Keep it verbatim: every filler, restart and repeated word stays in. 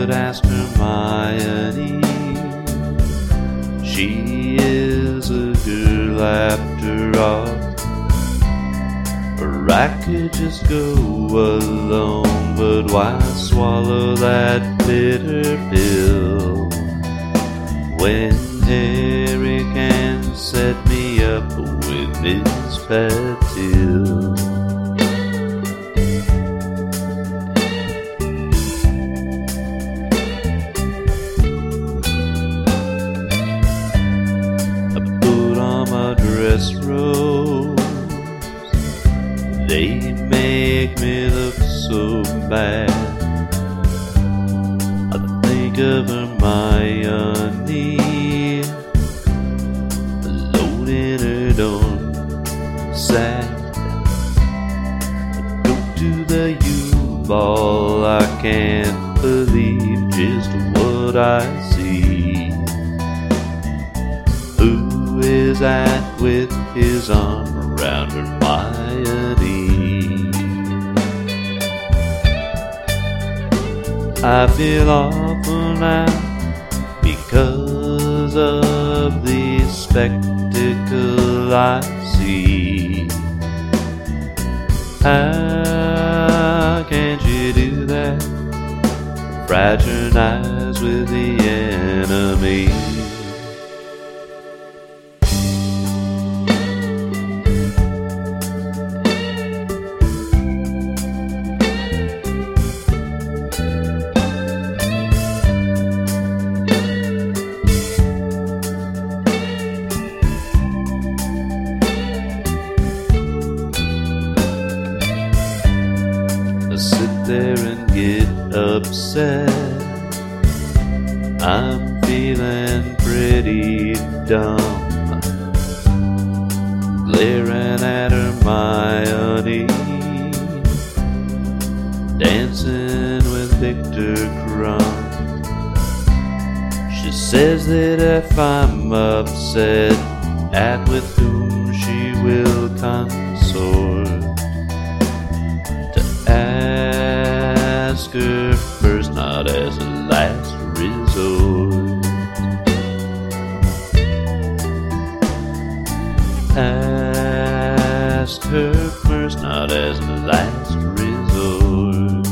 but ask Hermione. She is a girl after all. Or I could just go alone, but why swallow that bitter pill when Harry can set me up with Miss Patil? I put on my dress robes, they make me look so bad. I think of Hermione alone in her dorm, sad. I go to the U-Ball, I can't believe just what I see. Who is that with his arm around Hermione? I feel awful now because of the spectacle I see. How can't you do that? Fraternize with the enemy. Sit there and get upset. I'm feeling pretty dumb, glaring at Hermione, dancing with Victor Crumb. She says that if I'm upset at with whom she will consort, ask her first, not as a last resort. Ask her first, not as a last resort.